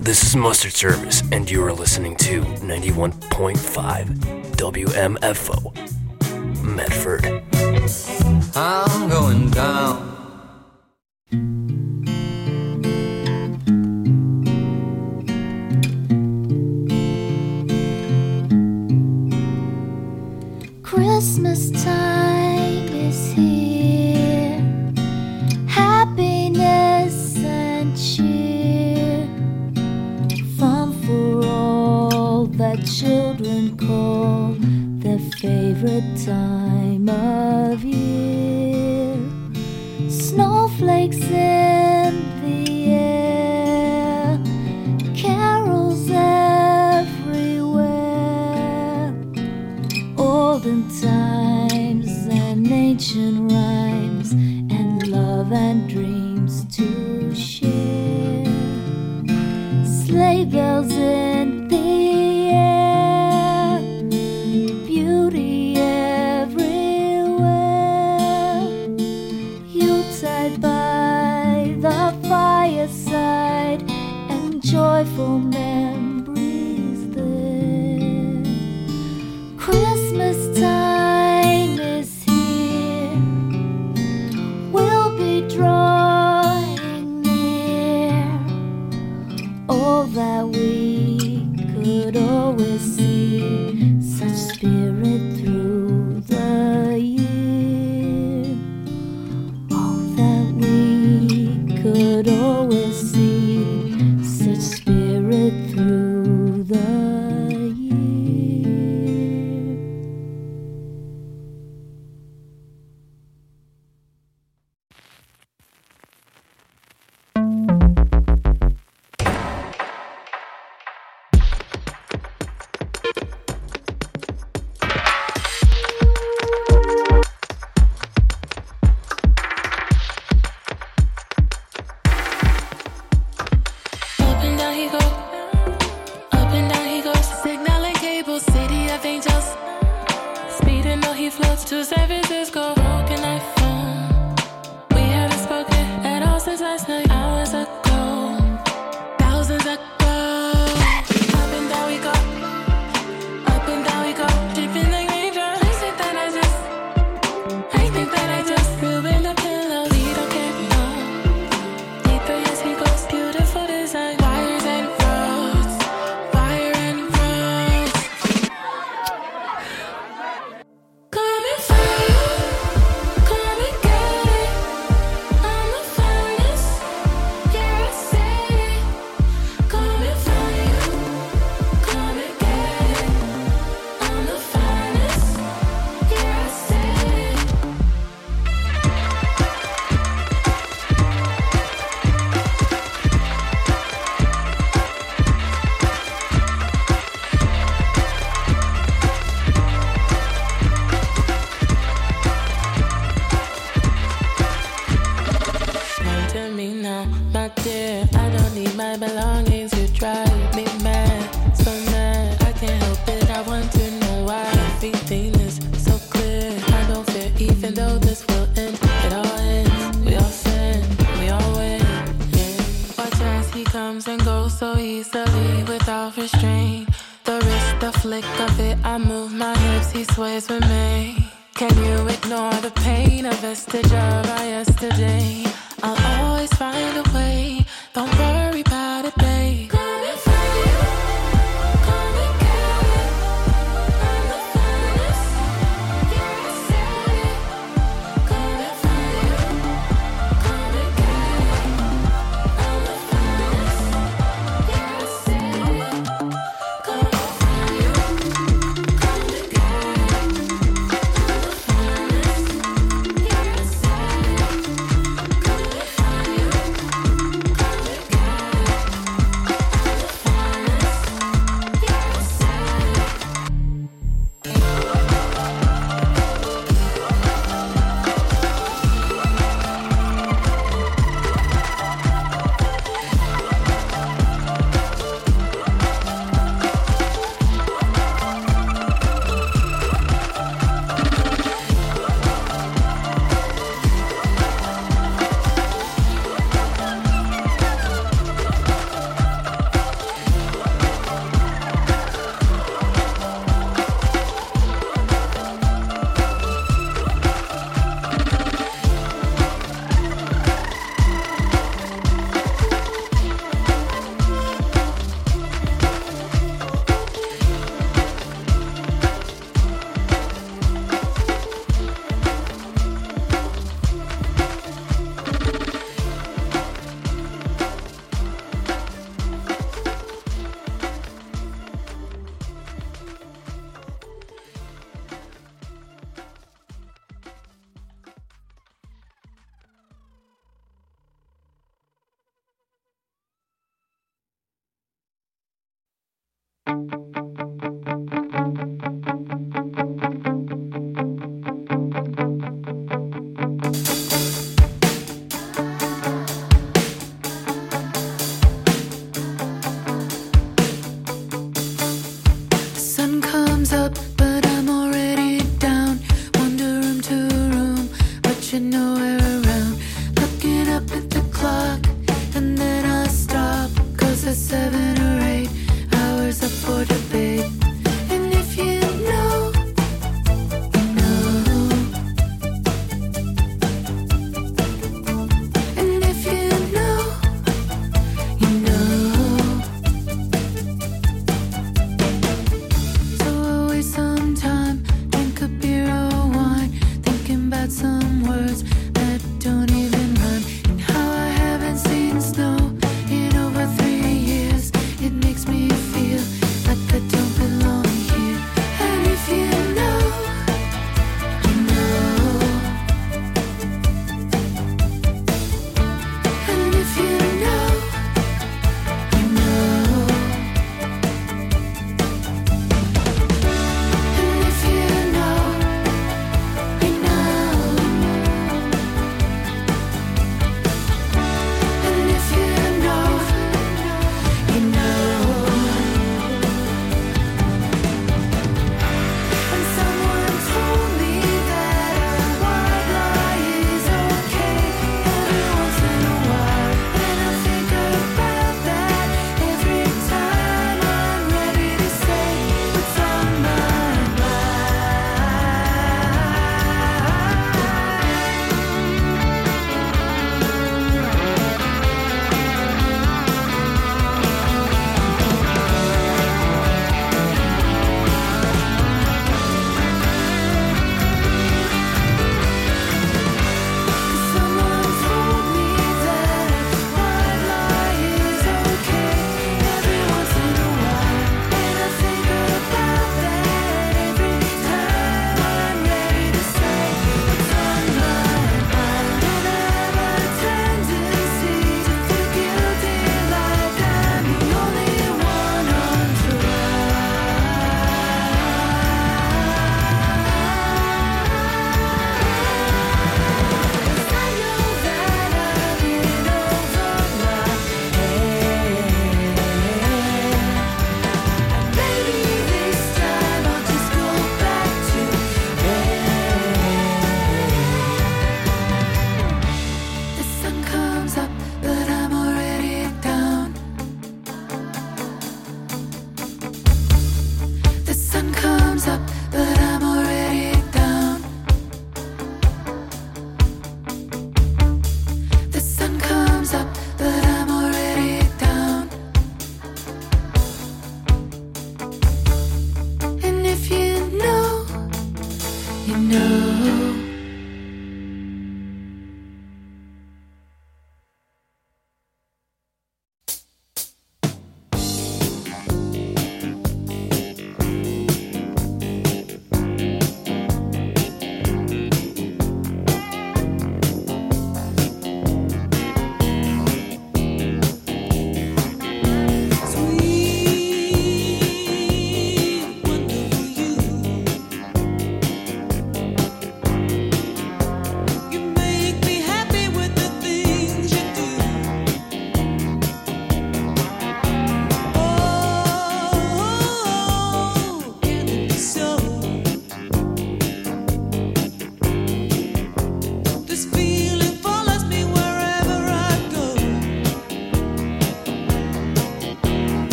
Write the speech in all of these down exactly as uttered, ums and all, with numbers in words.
This is Mustard Service, and you are listening to ninety-one point five W M F O, Medford. I'm going down. Christmas time is here, happiness and cheer, fun for all that children call their favorite time of year. Snowflakes in the air, carols everywhere, olden times and ancient rhymes, and love and dreams to share. Sleigh bells in the air, beauty everywhere. Yuletide by the fireside, and joyful memories there. Christmas time is here, we'll be drawing near. All that we could always see, such spirit through the year. All that we could always see, such spirit through the year. Up and down he goes, up and down he goes. Signal and cable, city of angels. Speeding though he floats to San Francisco. Broken iPhone. We haven't spoken at all since last night. Hours ago, thousands ago. Up and down we go, up and down we go. Dripping like raindrops. I think that I just, I think that I just grew in the pillow. We don't care, no. Deeper as he goes, beautiful design. Wires and roads, wire and roads. Coming for you, come and get it. I'm the finest, yeah I said it. Coming for you, come and get it. I'm the finest, yeah I said it. Come to me now, my dear. I don't need my belongings. You drive me mad, so mad. I can't help it. I want to know why everything is so clear. I don't fear, even though this will end. It all ends. We all sin, we all win. Yeah. Watch as he comes and goes so easily, without restraint. The wrist, the flick of it. I move my hips. He sways with me. Can you ignore the pain, a vestige of our yesterday? I'll always find a way. Don't worry about it, babe. Coming for you, come and get it. I'm the finest, yeah I said it. Coming for you, come and get it. I'm the finest, yeah I said it. Coming for you, come and get it. I'm the finest, yeah I said it. Coming for you, come and get it.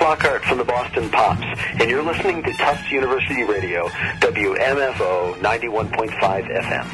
Flockhart from the Boston Pops, and you're listening to Tufts University Radio, W M F O ninety-one point five F M.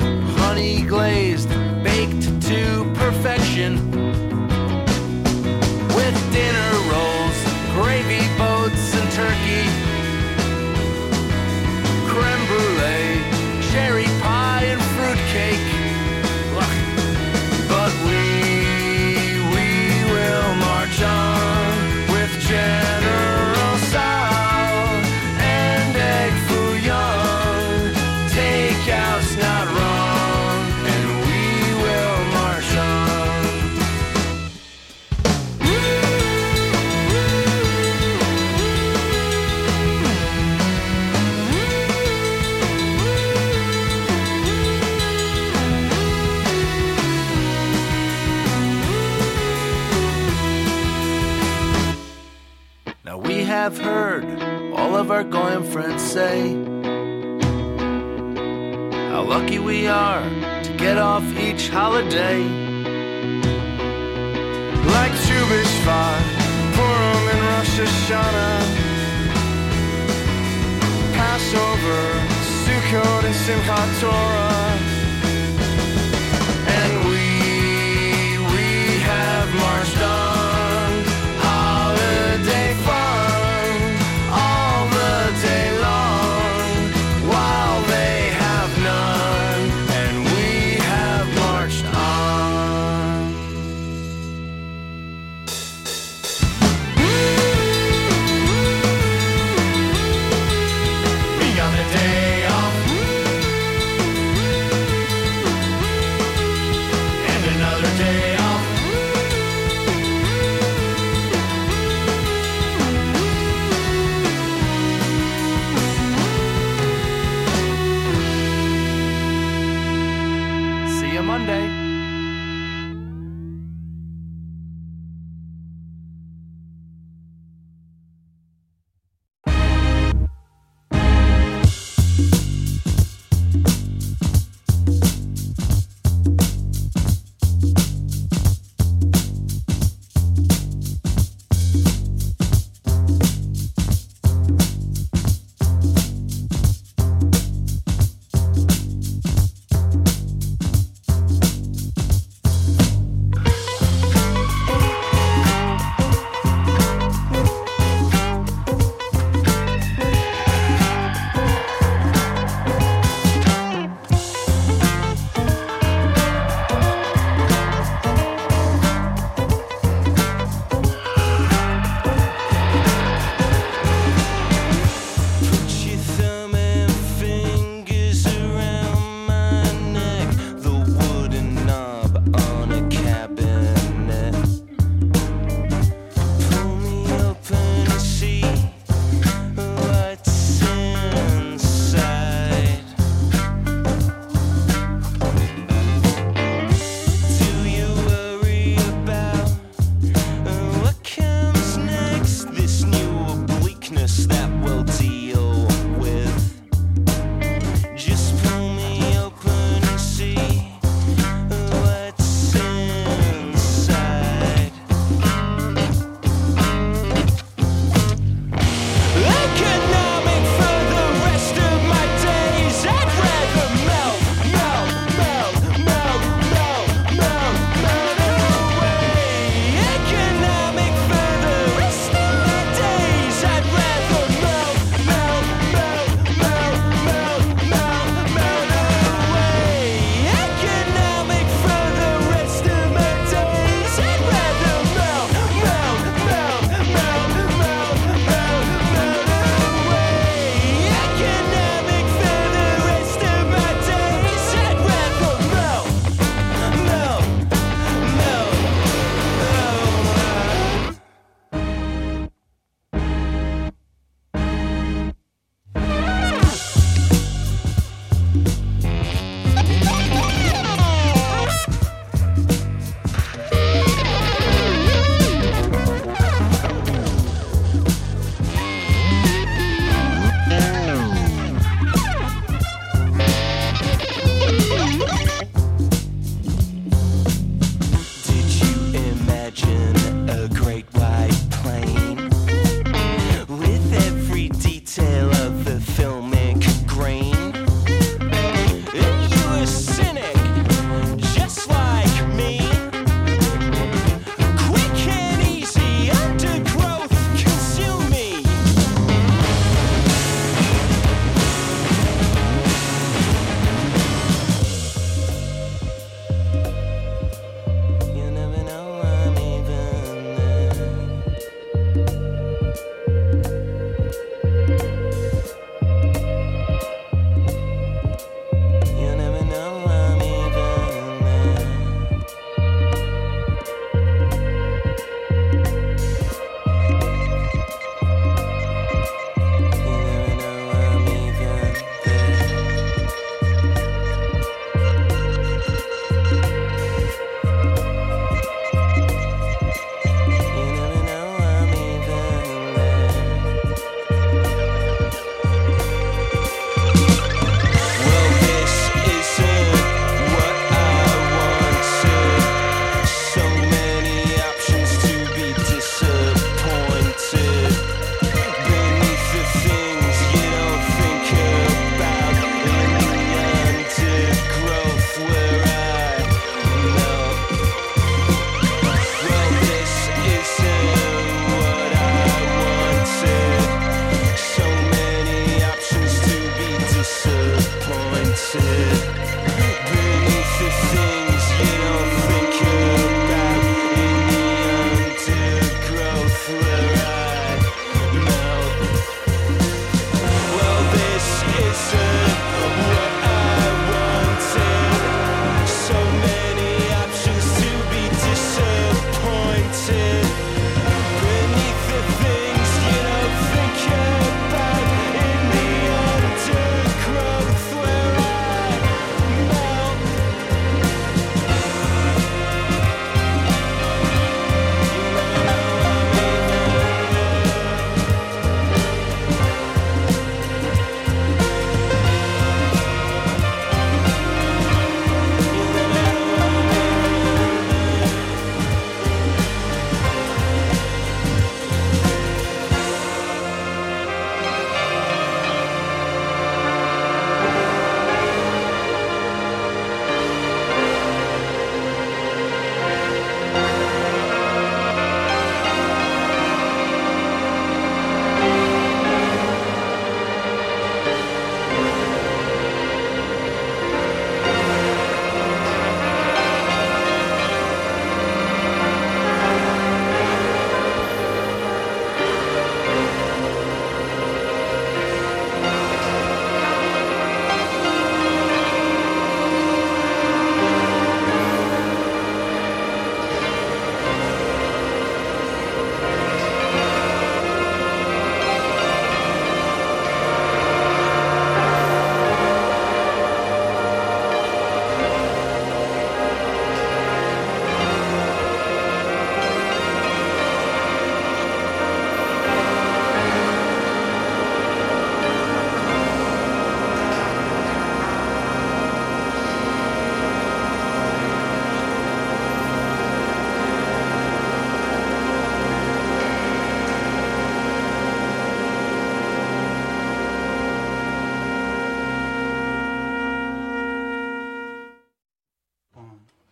Honey glazed, baked to perfection. I've heard all of our Goyim friends say how lucky we are to get off each holiday. Like Tu B'Shvat, Purim and Rosh Hashanah, Passover, Sukkot and Simchat Torah. And we, we have marched on, holiday fun, all the day long, while they have none, and we have marched on. We got the day off, and another day off. See you Monday.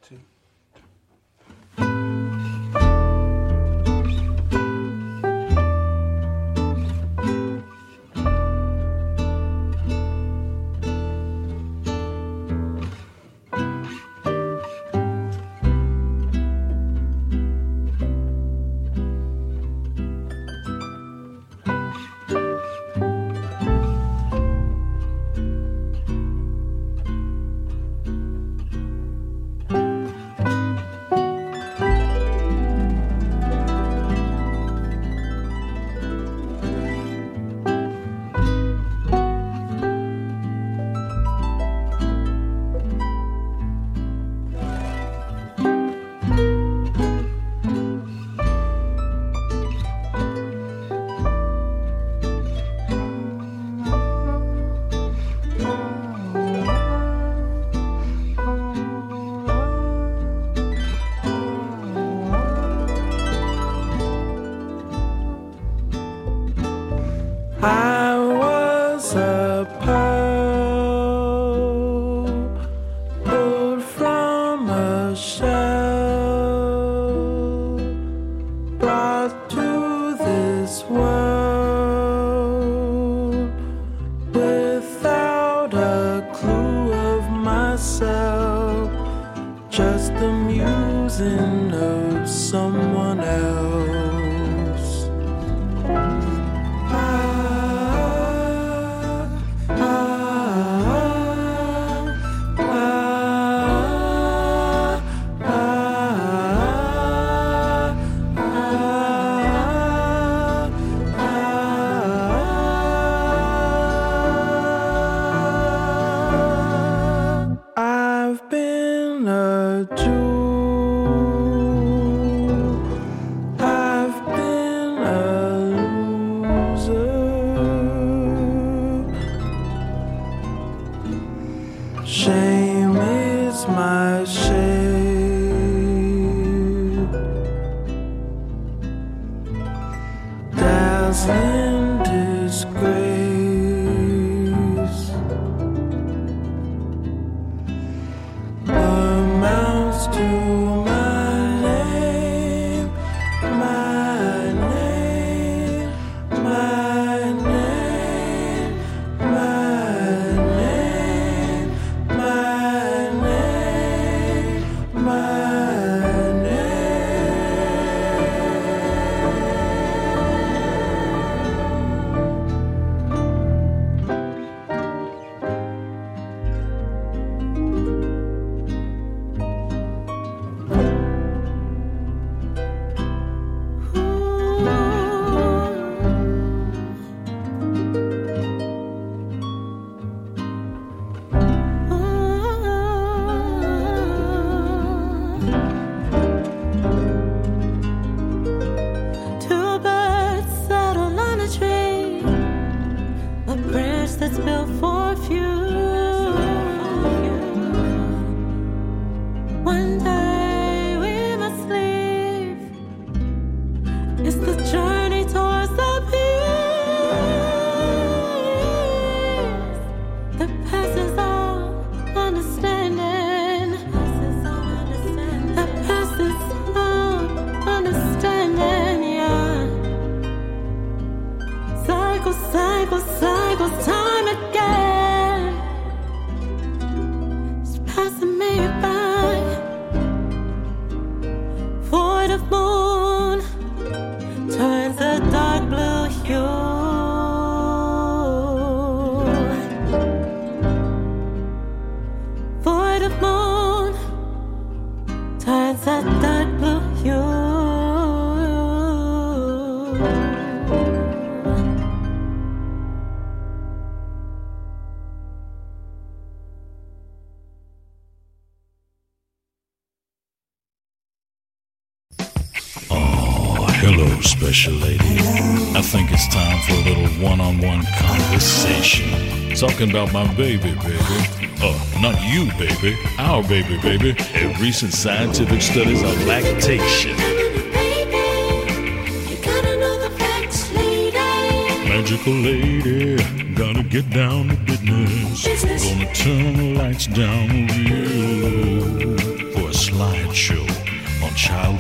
two. I was a pearl pulled from a shell, brought to this world without a clue of myself, just the musing of someone else. I've been a jewel, I've been a loser. Shame is my shade, dazzling disgrace. Amounts to my name, my name, my name, my name, my name, my Two birds settle on a tree, a bridge that's built for a few. One day we must leave. It's the journey towards the peace that passes all understanding. That passes all understanding, yeah. Cycle, cycle, cycle, time again. It's passing me by. Void of moon turns a dark blue hue. Void of moon turns a dark blue hue. Hello, special lady. I think it's time for a little one-on-one conversation. Talking about my baby, baby. Oh, not you, baby. Our baby, baby. And recent scientific studies of lactation. Magical lady, gotta get down to business. Gonna turn the lights down real low for a slide.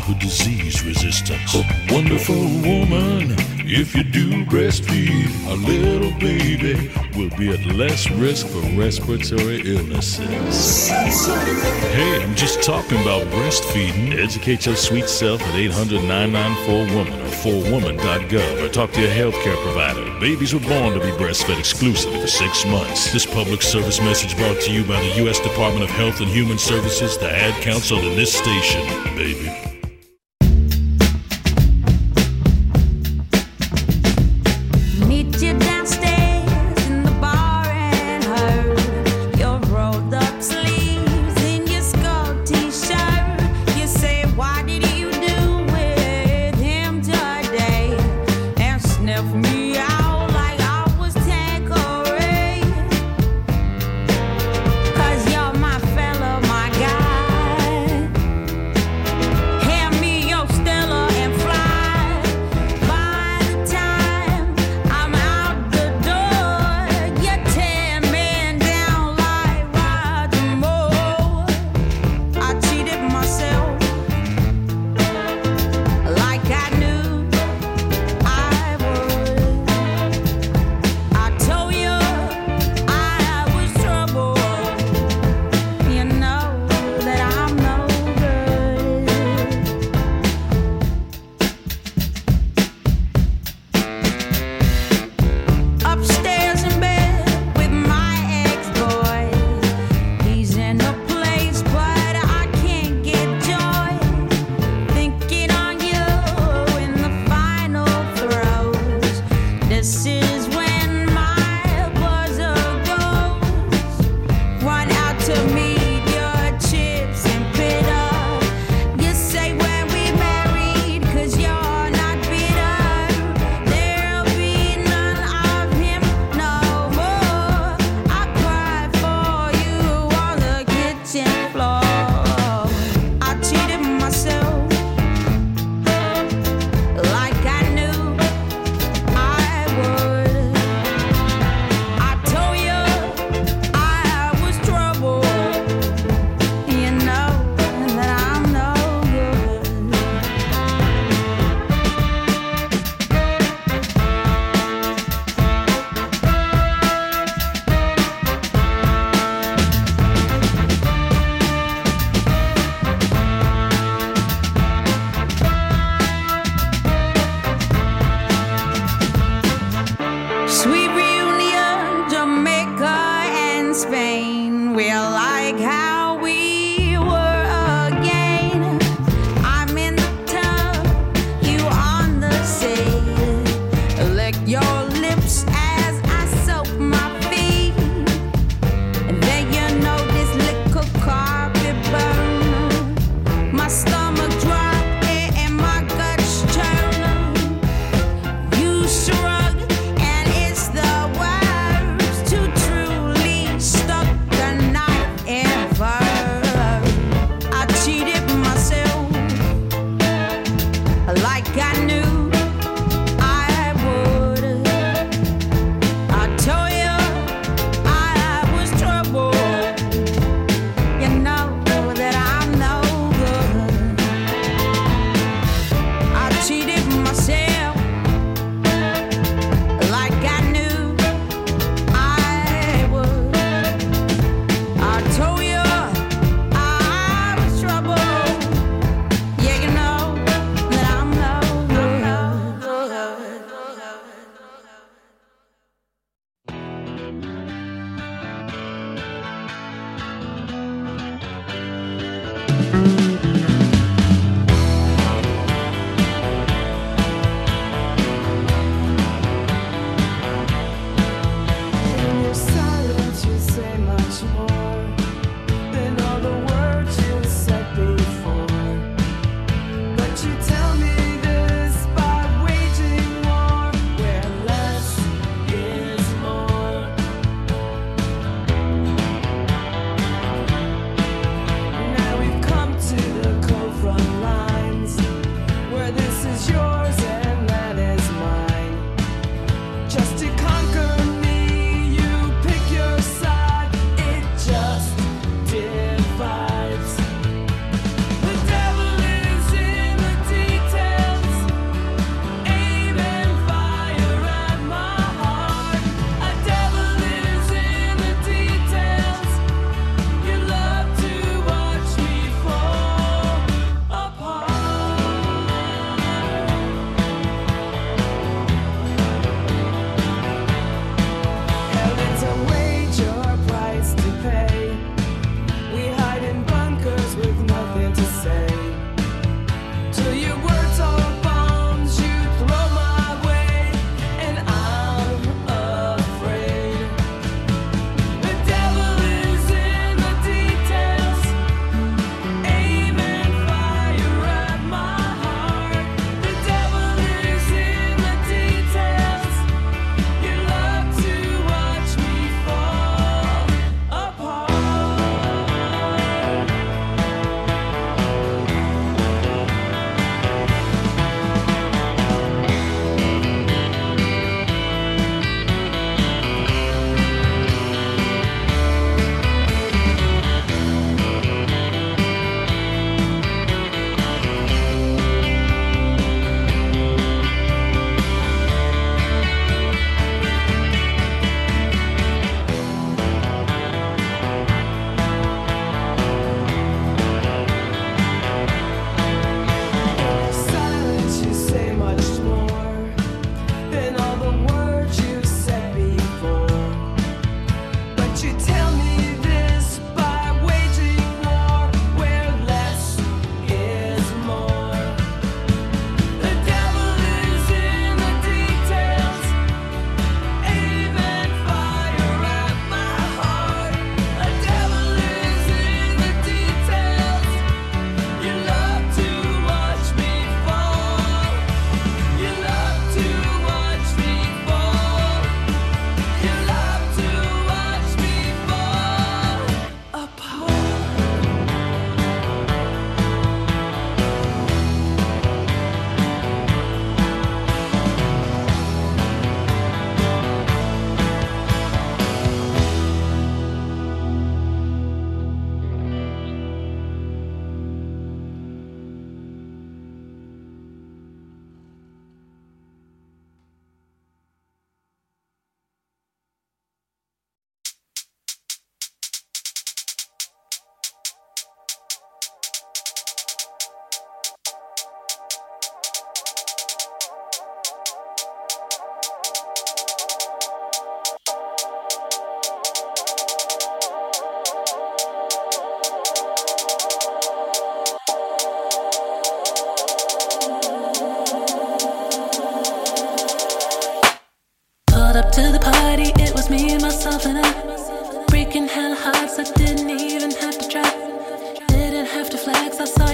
for disease resistance. Wonderful woman, if you do breastfeed, a little baby will be at less risk for respiratory illnesses. Hey, I'm just talking about breastfeeding. Educate your sweet self at eight hundred, nine nine four, woman or four woman dot gov or talk to your healthcare provider. Babies were born to be breastfed exclusively for six months. This public service message brought to you by the U S Department of Health and Human Services, the Ad Council, and this station, baby. Meet you downstairs in the bar and her. Your rolled up sleeves in your skull t-shirt. You say, what did you do with him today? And sniff me out like I was Tanqueray. 'Cause you're my fella, my guy.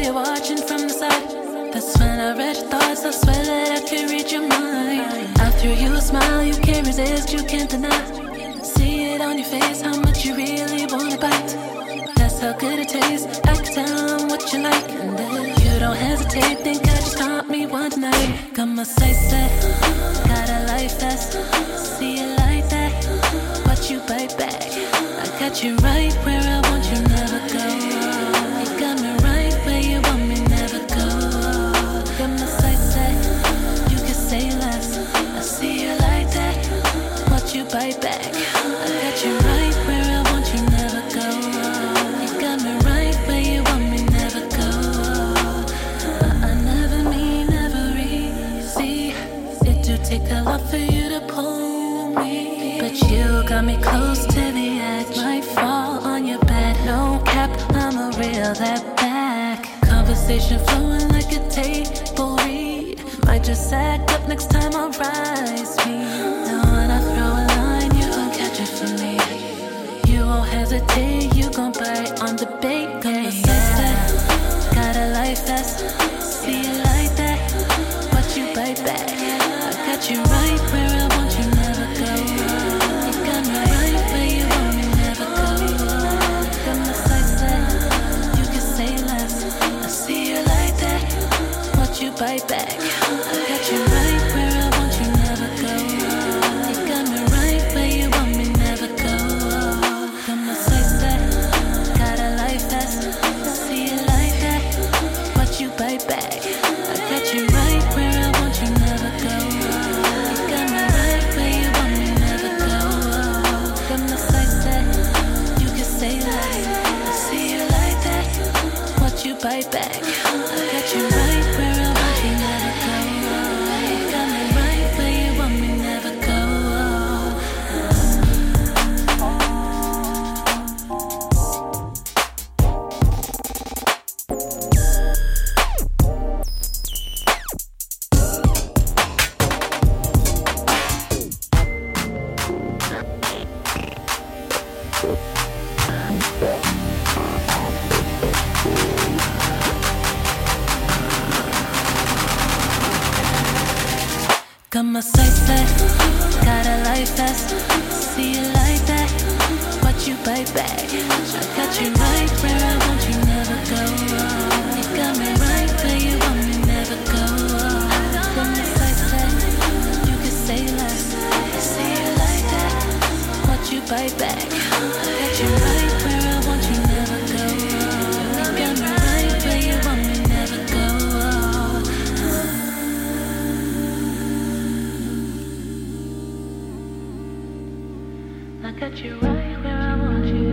you're watching from the side. That's when I read your thoughts, I swear that I can read your mind. I threw you a smile, you can't resist, you can't deny. See it on your face, how much you really wanna bite. That's how good it tastes, I can tell what you like. And then you don't hesitate, think I just caught me one night. Got my sights set, got a life vest. See it like that, watch you bite back. I got you right where I want you, never go. You got me right where you want me, never go. Got my sights set, you can say less. I see you like that, watch you bite back. I got you right where I want you, never go. You got me right where you want me, never go. I, I never mean never easy. It do take a lot for you to pull me, but you got me close to the edge. Might fall on your bed, no cap, I'ma reel that back. Conversation flowing like a table read. Might just act up next time I'll rise me. Now when I throw a line, you gon' catch it for me. You won't hesitate, you gon' bite on the bait. Got my sister, got a life vest. See it like that, watch you bite back. I got you right where I want you, never go. You got me right where you want me, never go. Got my sights set, you can say less. I see you like that, watch you bite back. I got you right where I want you, never go. You got me right where you want me, never go. Got my sights set, got a life vest. See you like that, watch you bite back. I got you right where I want you, never go. You got me right where you want me, never go. Got my sights set, you can say less. I see you like that, watch you bite back. I got you right where I want you, never go. You got me right where you want me, never go. Got my sights set, got a life vest. See you like that, watch you bite back. I got you right where I want you, never go. You got me right where you want me, never go. Got my sights set, you can say less. I see you like that, watch you bite back. I got you right where I want you, never go. You got me right where you want me, never go. I got you right where I want you.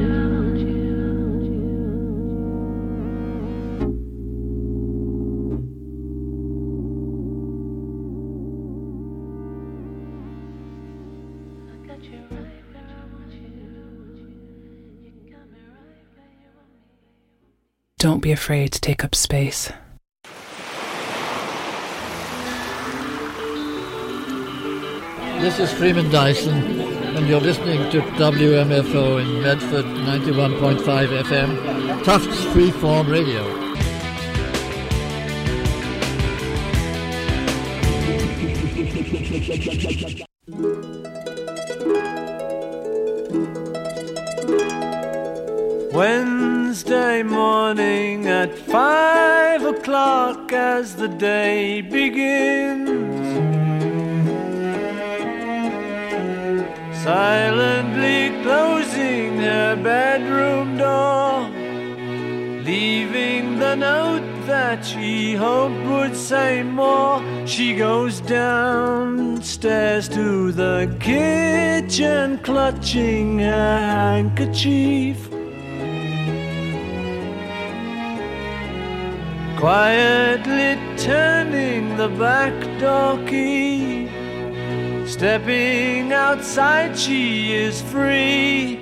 I got you right where I want you. You got me right where you want me. Don't be afraid to take up space. This is Freeman Dyson, and you're listening to W M F O in Medford, ninety-one point five F M, Tufts Freeform Radio. Wednesday morning at five o'clock as the day begins, silently closing her bedroom door, leaving the note that she hoped would say more. She goes downstairs to the kitchen, clutching her handkerchief, quietly turning the back door key. Stepping outside, she is free.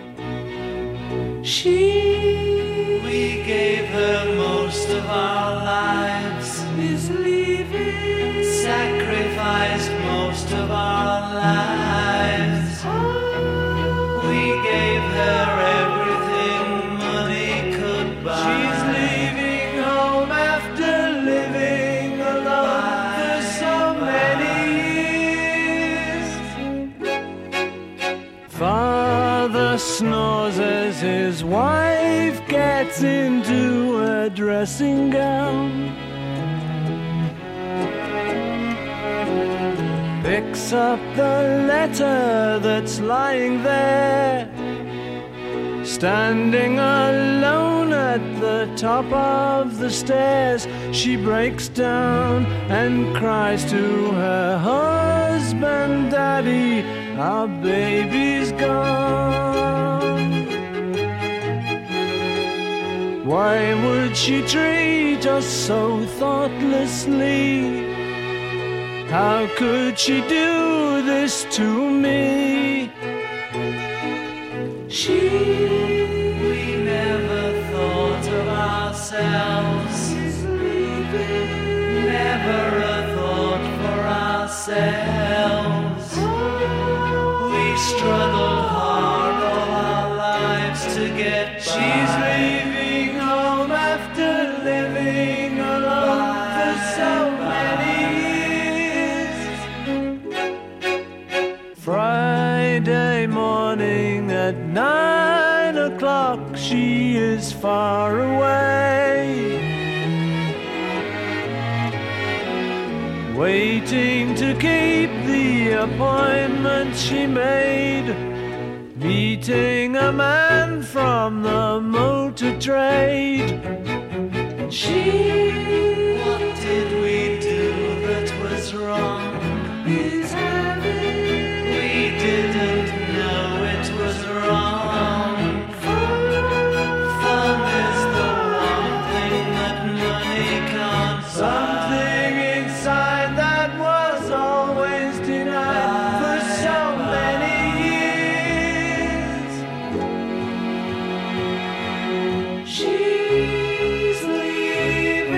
She, we gave her most of our lives, is leaving. Sacrificed most of our lives. We gave her everything money could buy. She's leaving home sneaks into her dressing gown, picks up the letter that's lying there, standing alone at the top of the stairs. She breaks down and cries to her husband, "Daddy, our baby's gone." Why would she treat us so thoughtlessly? How could she do this to me? She, we never thought of ourselves, never a thought for ourselves. We struggled hard all our lives to get by. She's leaving home after living alone for so many years. Friday morning at nine o'clock, she is far away, waiting to keep the appointment she made, meeting a man from the motor trade. She, what did we do that was wrong? Is having, we didn't know it was wrong. Fun is the one thing that money can't buy. Something inside that was always denied for so many years. She's leaving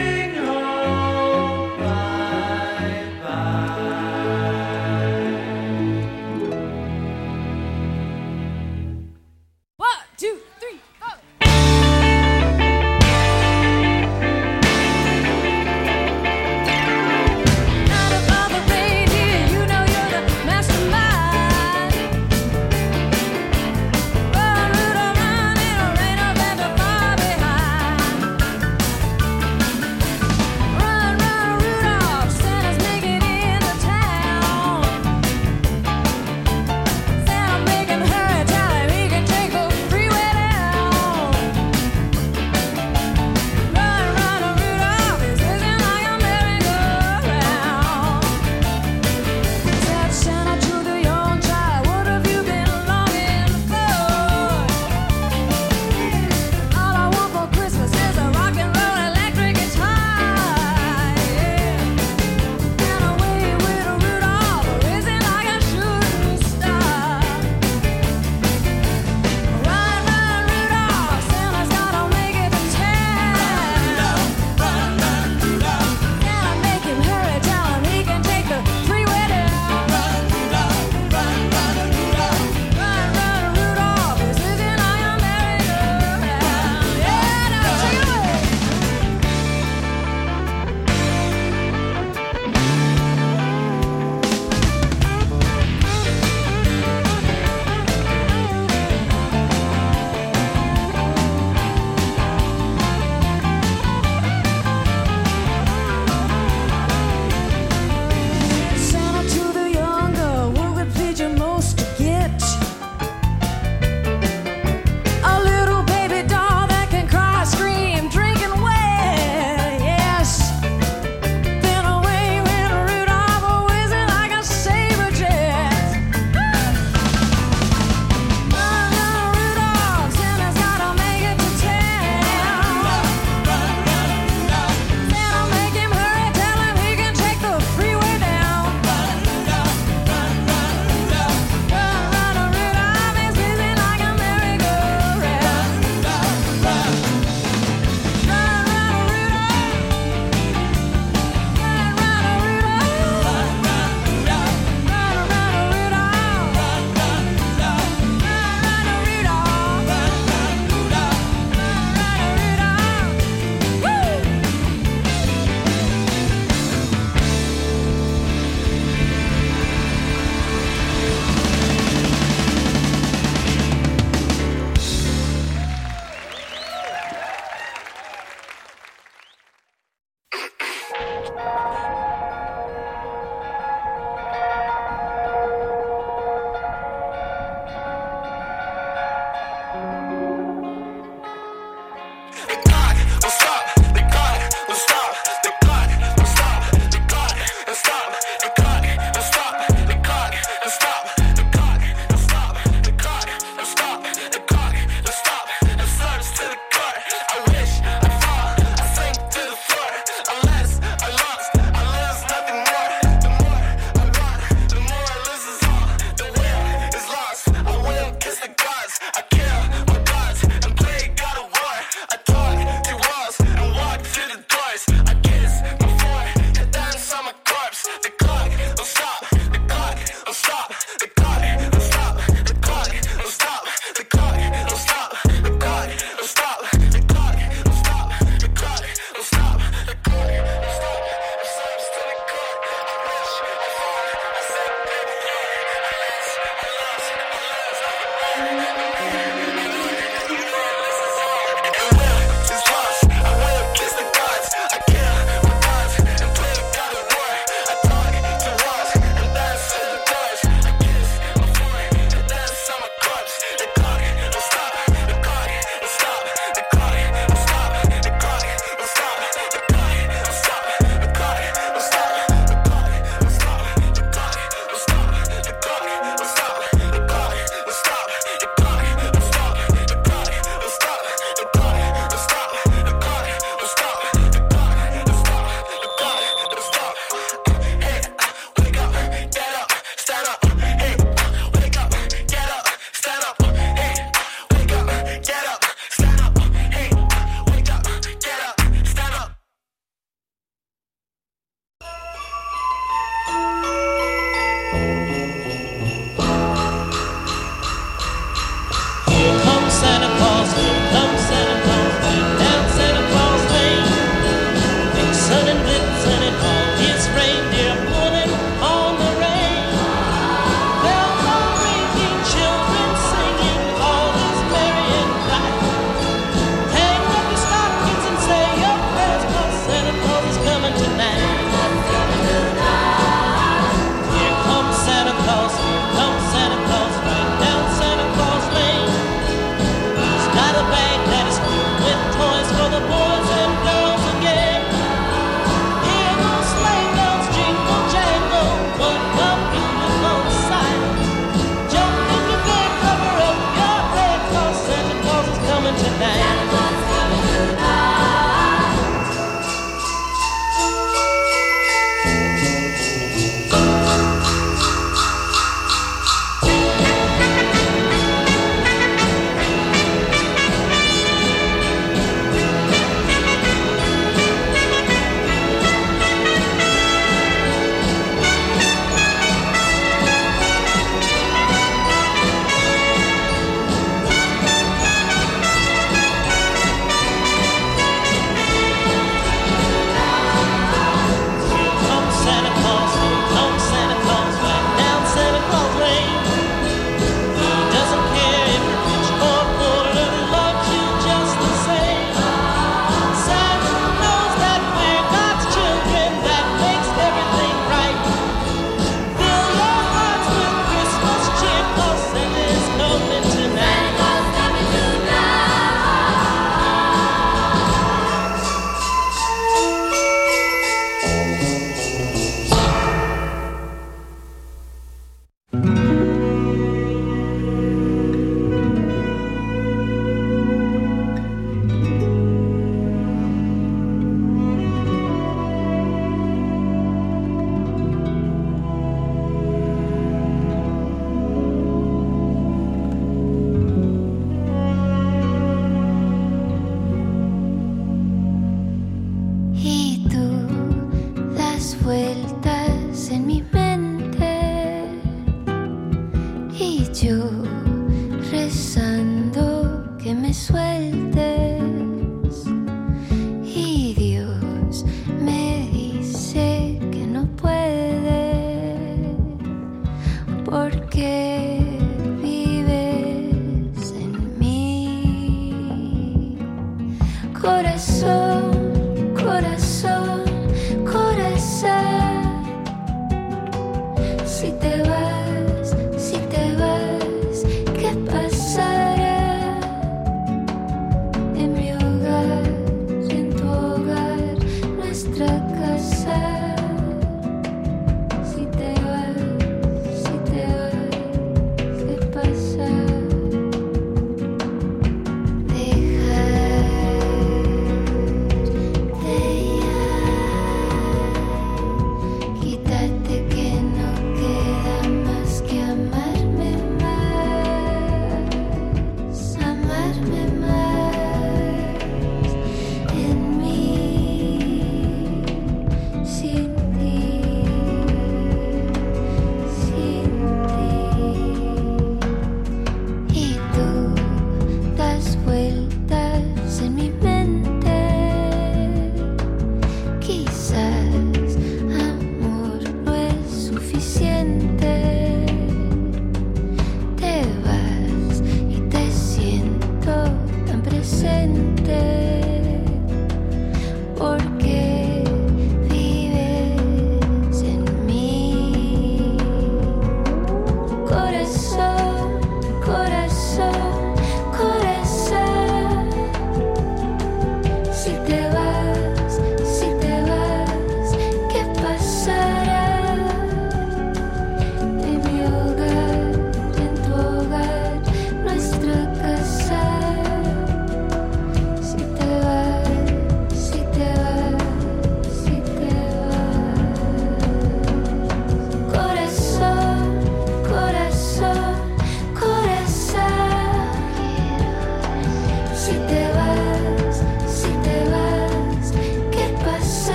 vueltas